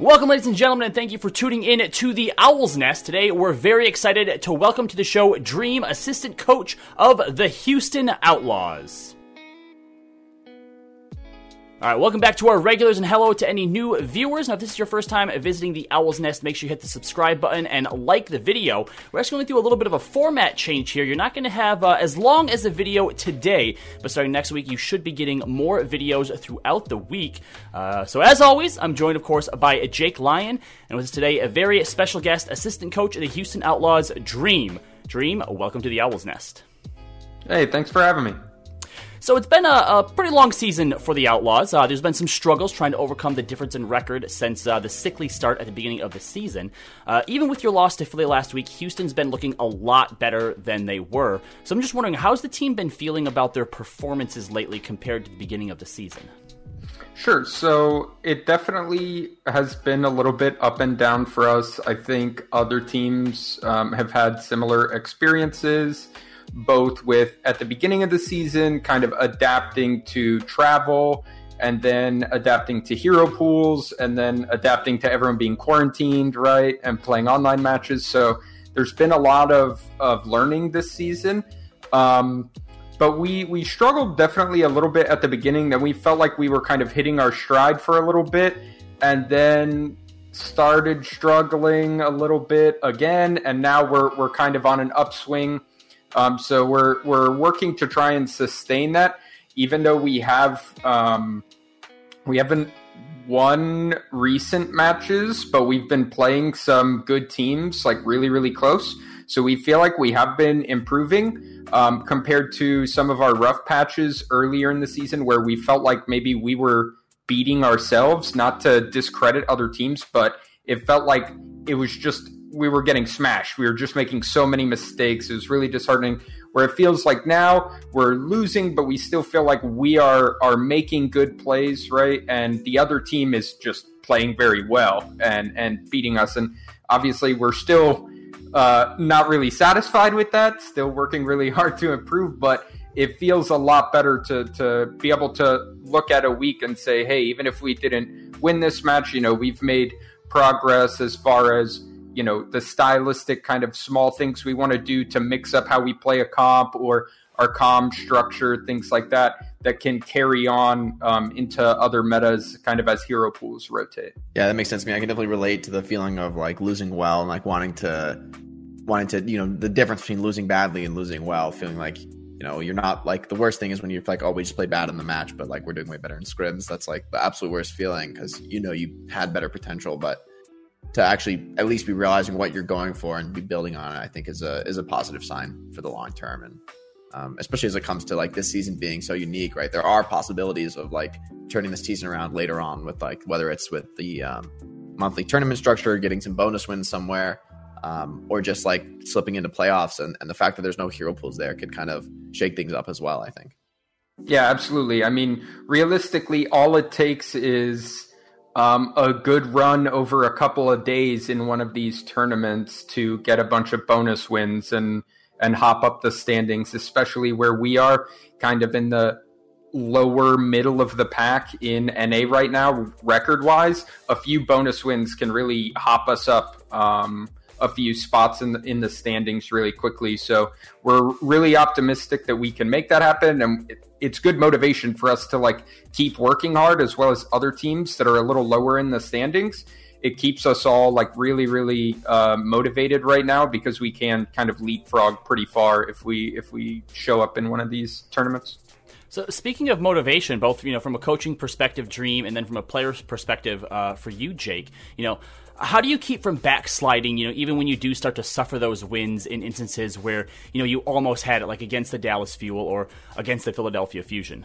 Welcome, ladies and gentlemen, and thank you for tuning in to the Owl's Nest. Today, we're very excited to welcome to the show Dream, assistant coach of the Houston Outlaws. All right, welcome back to our regulars, and hello to any new viewers. Now, if this is your first time visiting the Owl's Nest, make sure you hit the subscribe button and like the video. We're actually going to do a little bit of a format change here. You're not going to have as long as a video today, but starting next week, you should be getting more videos throughout the week. So as always, I'm joined, of course, by Jake Lyon, and with us today, a very special guest, assistant coach of the Houston Outlaws, Dream. Dream, welcome to the Owl's Nest. Hey, thanks for having me. So it's been a pretty long season for the Outlaws. There's been some struggles trying to overcome the difference in record since the sickly start at the beginning of the season. Even with your loss to Philly last week, Houston's been looking a lot better than they were. So I'm just wondering, how's the team been feeling about their performances lately compared to the beginning of the season? Sure. So it definitely has been a little bit up and down for us. I think other teams have had similar experiences, both with, at the beginning of the season, kind of adapting to travel, and then adapting to hero pools, and then adapting to everyone being quarantined, right, and playing online matches. So there's been a lot of learning this season. But we struggled definitely a little bit at the beginning. Then we felt like we were kind of hitting our stride for a little bit, and then started struggling a little bit again, and now we're kind of on an upswing. So we're working to try and sustain that, even though we haven't won recent matches, but we've been playing some good teams, like really, really close. So we feel like we have been improving compared to some of our rough patches earlier in the season, where we felt like maybe we were beating ourselves, not to discredit other teams, but it felt like it was just, we were getting smashed. We were just making so many mistakes. It was really disheartening, where it feels like now we're losing, but we still feel like we are making good plays, right? And the other team is just playing very well and beating us. And obviously we're still not really satisfied with that, still working really hard to improve, but it feels a lot better to be able to look at a week and say, hey, even if we didn't win this match, we've made progress as far as the stylistic kind of small things we want to do to mix up how we play a comp or our comm structure, things like that can carry on into other metas kind of as hero pools rotate. Yeah, that makes sense to me. I can definitely relate to the feeling of like losing well and like wanting to, the difference between losing badly and losing well, feeling like, you're not like, the worst thing is when you're like, oh, we just played bad in the match, but like we're doing way better in scrims. That's like the absolute worst feeling, because you had better potential, but to actually at least be realizing what you're going for and be building on it, I think is a positive sign for the long term. And especially as it comes to like this season being so unique, right? There are possibilities of like turning this season around later on with like, whether it's with the monthly tournament structure, getting some bonus wins somewhere, or just like slipping into playoffs. And the fact that there's no hero pools there could kind of shake things up as well, I think. Yeah, absolutely. I mean, realistically, all it takes is a good run over a couple of days in one of these tournaments to get a bunch of bonus wins and hop up the standings, especially where we are kind of in the lower middle of the pack in NA right now, record-wise. A few bonus wins can really hop us up a few spots in the standings really quickly. So we're really optimistic that we can make that happen, and it's good motivation for us to like keep working hard, as well as other teams that are a little lower in the standings. It keeps us all like really, really motivated right now, because we can kind of leapfrog pretty far if we show up in one of these tournaments. So speaking of motivation, both from a coaching perspective, Dream, and then from a player's perspective for you, Jake, how do you keep from backsliding, even when you do start to suffer those wins in instances where, you almost had it, like against the Dallas Fuel or against the Philadelphia Fusion?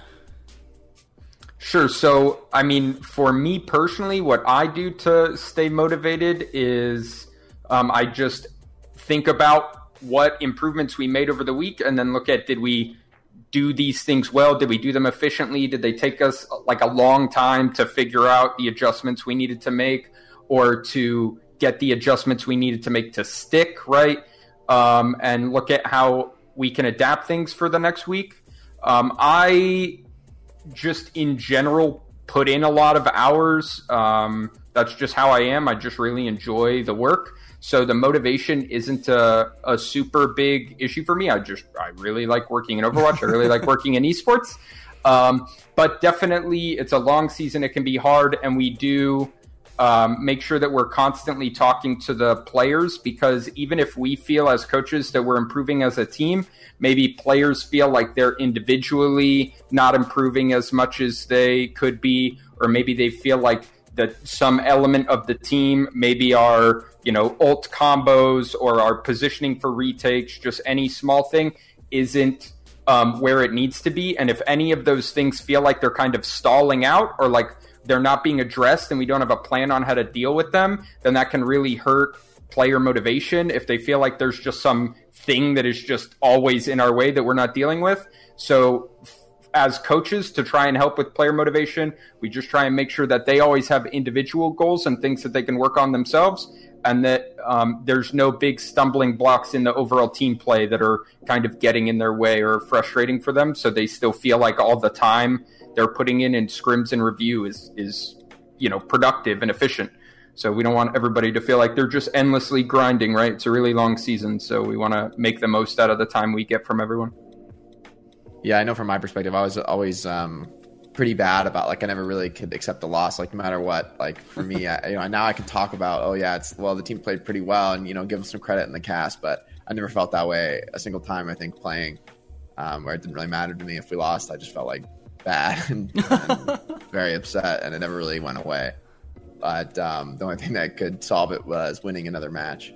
Sure. So, I mean, for me personally, what I do to stay motivated is I just think about what improvements we made over the week, and then look at, did we do these things well? Did we do them efficiently? Did they take us like a long time to figure out the adjustments we needed to make, or to get the adjustments we needed to make to stick, right? And look at how we can adapt things for the next week. I just in general put in a lot of hours. That's just how I am. I just really enjoy the work. So the motivation isn't a super big issue for me. I really like working in Overwatch. I really like working in esports. But definitely it's a long season. It can be hard. And we do make sure that we're constantly talking to the players, because even if we feel as coaches that we're improving as a team, maybe players feel like they're individually not improving as much as they could be, or maybe they feel like that some element of the team, maybe our, ult combos or our positioning for retakes, just any small thing isn't where it needs to be. And if any of those things feel like they're kind of stalling out, or like they're not being addressed and we don't have a plan on how to deal with them, then that can really hurt player motivation if they feel like there's just some thing that is just always in our way that we're not dealing with. So as coaches, to try and help with player motivation, we just try and make sure that they always have individual goals and things that they can work on themselves, and that there's no big stumbling blocks in the overall team play that are kind of getting in their way or frustrating for them, so they still feel like all the time they're putting in scrims and review is productive and efficient. So we don't want everybody to feel like they're just endlessly grinding, right? It's a really long season, so we want to make the most out of the time we get from everyone. Yeah, I know from my perspective, I was always pretty bad about, I never really could accept the loss, no matter what. For me, now I can talk about, the team played pretty well and, give them some credit in the cast, but I never felt that way a single time, I think, playing, where it didn't really matter to me if we lost. I just felt bad and very upset, and it never really went away. But the only thing that could solve it was winning another match.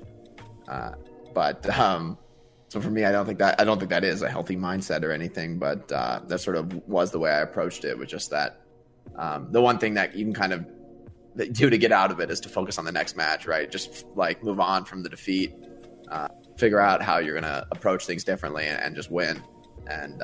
So for me, I don't think that is a healthy mindset or anything, but that sort of was the way I approached it, was just that the one thing that you can kind of do to get out of it is to focus on the next match, right? Just move on from the defeat, figure out how you're going to approach things differently and just win. And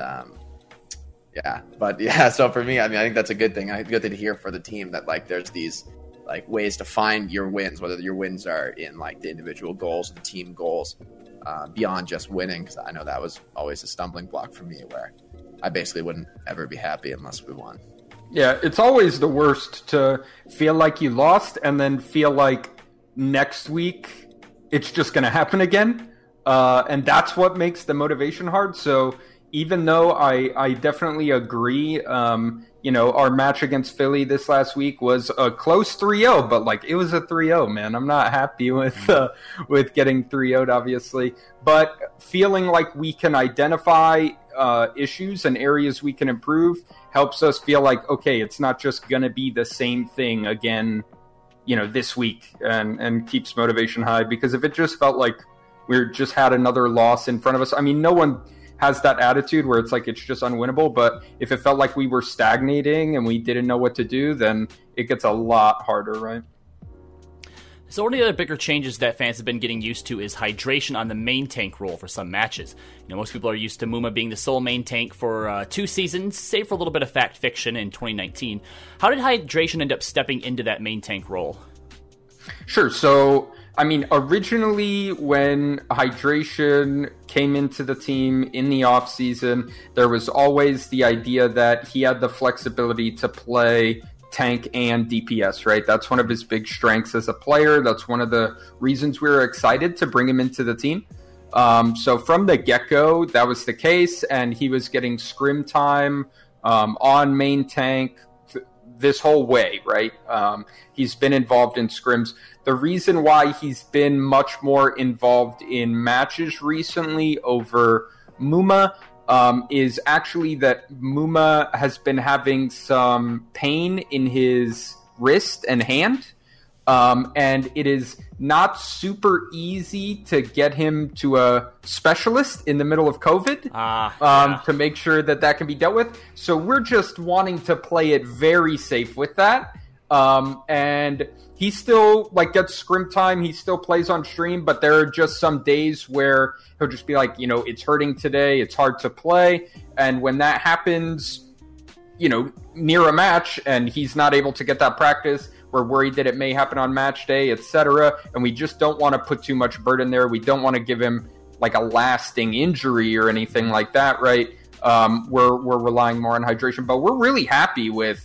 so for me, I think that's a good thing. A good thing to hear for the team, that there's these ways to find your wins, whether your wins are in the individual goals, the team goals, beyond just winning, because I know that was always a stumbling block for me, where I basically wouldn't ever be happy unless we won. Yeah, it's always the worst to feel like you lost and then feel like next week it's just going to happen again. And that's what makes the motivation hard. So even though I definitely agree, our match against Philly this last week was a close 3-0, but it was a 3-0, man. I'm not happy with getting 3-0'd, obviously, but feeling like we can identify issues and areas we can improve helps us feel like, okay, it's not just going to be the same thing again, this week, and keeps motivation high. Because if it just felt like we just had another loss in front of us, I mean, no one has that attitude where it's it's just unwinnable, but if it felt like we were stagnating and we didn't know what to do, then it gets a lot harder, right? So one of the other bigger changes that fans have been getting used to is hydration on the main tank role for some matches. Most people are used to Muma being the sole main tank for 2 seasons, save for a little bit of fact fiction in 2019. How did hydration end up stepping into that main tank role? Sure. So, originally when hydration came into the team in the off season, there was always the idea that he had the flexibility to play tank and DPS, right? That's one of his big strengths as a player. That's one of the reasons we were excited to bring him into the team. So from the get-go, that was the case, and he was getting scrim time on main tank this whole way, right? He's been involved in scrims. The reason why he's been much more involved in matches recently over Muma is actually that Muma has been having some pain in his wrist and hand, and it is not super easy to get him to a specialist in the middle of COVID to make sure that can be dealt with. So we're just wanting to play it very safe with that. And he still gets scrim time. He still plays on stream, but there are just some days where he'll just be like, it's hurting today. It's hard to play. And when that happens, near a match and he's not able to get that practice, we're worried that it may happen on match day, etc. And we just don't want to put too much burden there. We don't want to give him a lasting injury or anything like that, right? We're relying more on hydration, but we're really happy with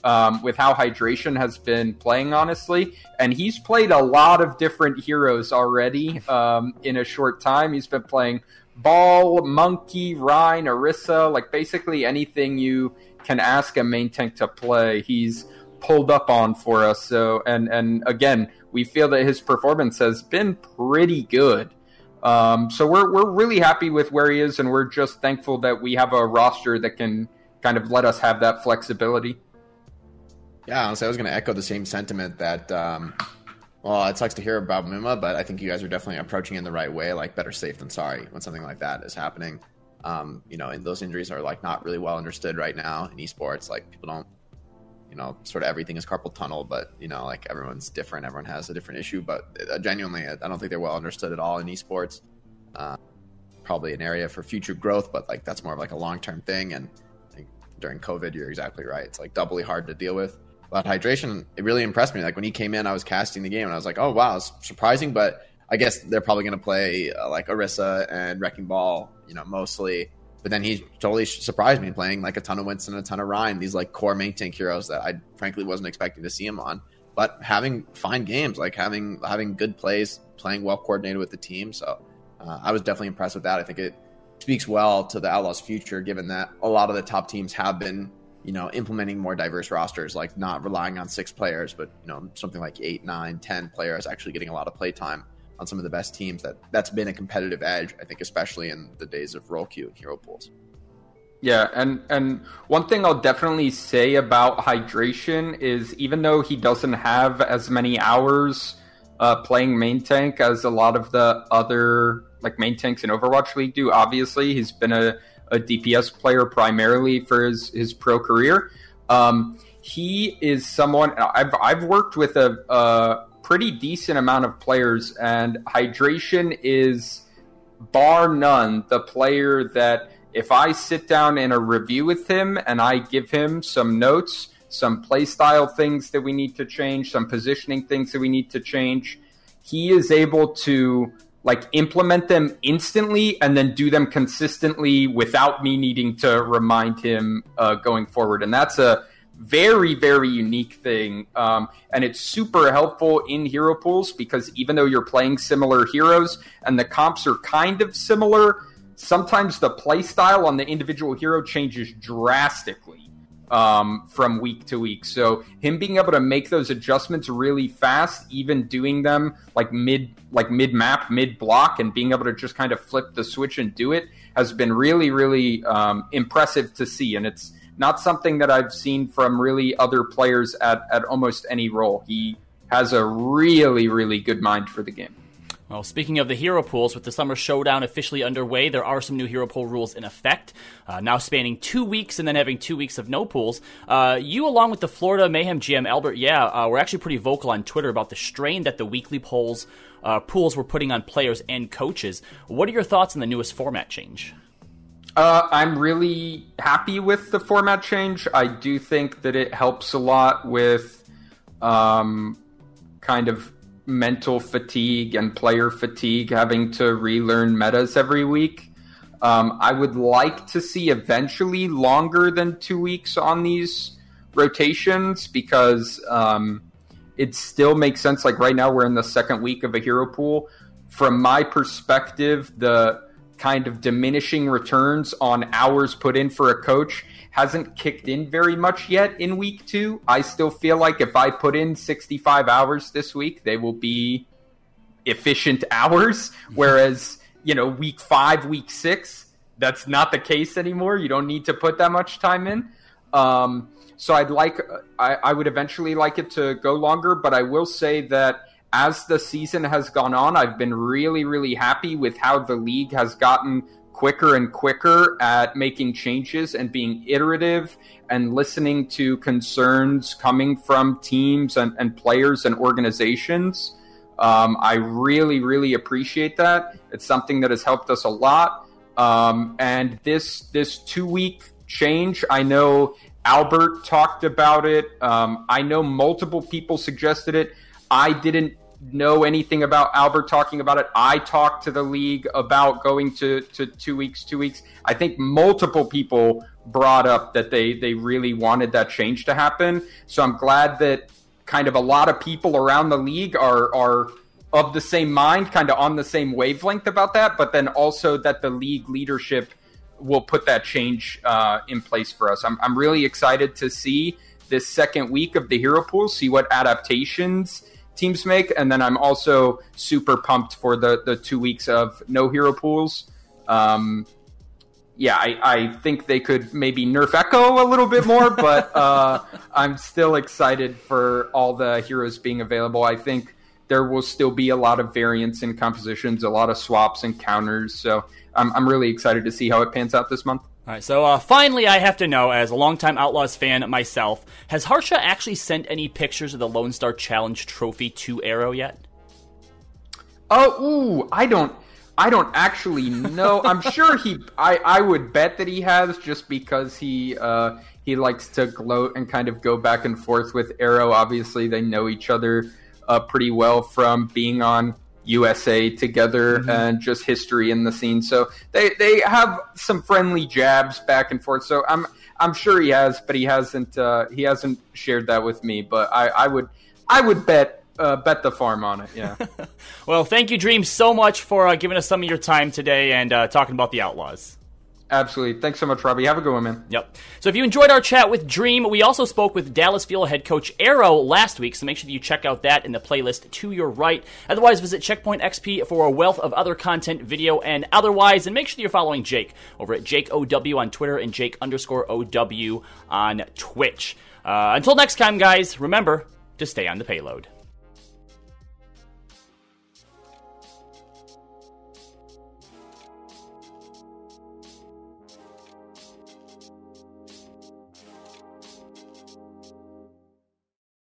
with how Hydration has been playing, honestly. And he's played a lot of different heroes already in a short time. He's been playing Ball, Monkey, Rein, Orisa, like basically anything you can ask a main tank to play, he's pulled up on for us. So, and again, we feel that his performance has been pretty good. So we're really happy with where he is, and we're just thankful that we have a roster that can kind of let us have that flexibility. Yeah, honestly, I was going to echo the same sentiment that, well, it sucks to hear about Muma, but I think you guys are definitely approaching it in the right way, like better safe than sorry when something like that is happening. And those injuries are like not really well understood right now in esports. Like people don't, sort of everything is carpal tunnel, but like everyone's different. Everyone has a different issue, but genuinely, I don't think they're well understood at all in esports. Probably an area for future growth, but like that's more of like a long-term thing. And I think during COVID, you're exactly right. It's like doubly hard to deal with. But Hydration, it really impressed me. Like when he came in, I was casting the game and I was like, oh, wow, it's surprising. But I guess they're probably going to play like Orisa and Wrecking Ball, mostly. But then he totally surprised me playing like a ton of Winston and a ton of Rein, these like core main tank heroes that I frankly wasn't expecting to see him on. But having fine games, like having good plays, playing well coordinated with the team. So I was definitely impressed with that. I think it speaks well to the Outlaws' future, given that a lot of the top teams have been implementing more diverse rosters, like not relying on 6 players, but, something like 8, 9, 10 players actually getting a lot of play time on some of the best teams. That's been a competitive edge, I think, especially in the days of role queue and hero pools. Yeah, and one thing I'll definitely say about Hydration is even though he doesn't have as many hours playing main tank as a lot of the other like main tanks in Overwatch League do, obviously he's been a DPS player primarily for his pro career. He is someone I've worked with a pretty decent amount of players, and Hydration is bar none the player that if I sit down in a review with him and I give him some notes, some playstyle things that we need to change, some positioning things that we need to change, he is able to like implement them instantly and then do them consistently without me needing to remind him going forward. And that's a very, very unique thing. And it's super helpful in hero pools because even though you're playing similar heroes and the comps are kind of similar, sometimes the play style on the individual hero changes drastically from week to week. So him being able to make those adjustments really fast, even doing them like mid map, mid block, and being able to just kind of flip the switch and do it has been really, really impressive to see. And it's not something that I've seen from really other players at almost any role. He has a really, really good mind for the game. Well, speaking of the hero pools, with the Summer Showdown officially underway, there are some new hero pool rules in effect, now spanning 2 weeks and then having 2 weeks of no pools. You, along with the Florida Mayhem GM, Albert, were actually pretty vocal on Twitter about the strain that the weekly pools were putting on players and coaches. What are your thoughts on the newest format change? I'm really happy with the format change. I do think that it helps a lot with kind of mental fatigue and player fatigue, having to relearn metas every week. I would like to see eventually longer than 2 weeks on these rotations because it still makes sense. Like right now we're in the second week of a hero pool. From my perspective, the kind of diminishing returns on hours put in for a coach hasn't kicked in very much yet in week 2. I still feel like if I put in 65 hours this week, they will be efficient hours. Whereas, week 5, week 6, that's not the case anymore. You don't need to put that much time in. So I would eventually like it to go longer, but I will say that as the season has gone on, I've been really, really happy with how the league has gotten quicker and quicker at making changes and being iterative and listening to concerns coming from teams and players and organizations. I really, really appreciate that. It's something that has helped us a lot. And this 2 week change, I know Albert talked about it. I know multiple people suggested it. I didn't know anything about Albert talking about it. I talked to the league about going to 2 weeks. I think multiple people brought up that they really wanted that change to happen. So I'm glad that kind of a lot of people around the league are of the same mind, kind of on the same wavelength about that, but then also that the league leadership will put that change in place for us. I'm really excited to see this second week of the Hero Pool, see what adaptations teams make, and then I'm also super pumped for the 2 weeks of no Hero Pools. I think they could maybe nerf Echo a little bit more, but I'm still excited for all the heroes being available. I think there will still be a lot of variance in compositions, a lot of swaps and counters, so I'm really excited to see how it pans out this month. All right, so finally I have to know, as a longtime Outlaws fan myself, has Harsha actually sent any pictures of the Lone Star Challenge trophy to Arrow yet? I don't actually know. I'm sure I would bet that he has, just because he likes to gloat and kind of go back and forth with Arrow. Obviously, they know each other pretty well from being on USA together and just history in the scene. So they have some friendly jabs back and forth. So I'm sure he has, but he hasn't shared that with me. But I would bet the farm on it. Yeah. Well, thank you, Dream, so much for giving us some of your time today and talking about the Outlaws. Absolutely. Thanks so much, Robbie. Have a good one, man. Yep. So if you enjoyed our chat with Dream, we also spoke with Dallas Fuel head coach Arrow last week, so make sure that you check out that in the playlist to your right. Otherwise, visit Checkpoint XP for a wealth of other content, video, and otherwise, and make sure that you're following Jake over at JakeOW on Twitter and Jake_OW on Twitch. Until next time, guys, remember to stay on the payload.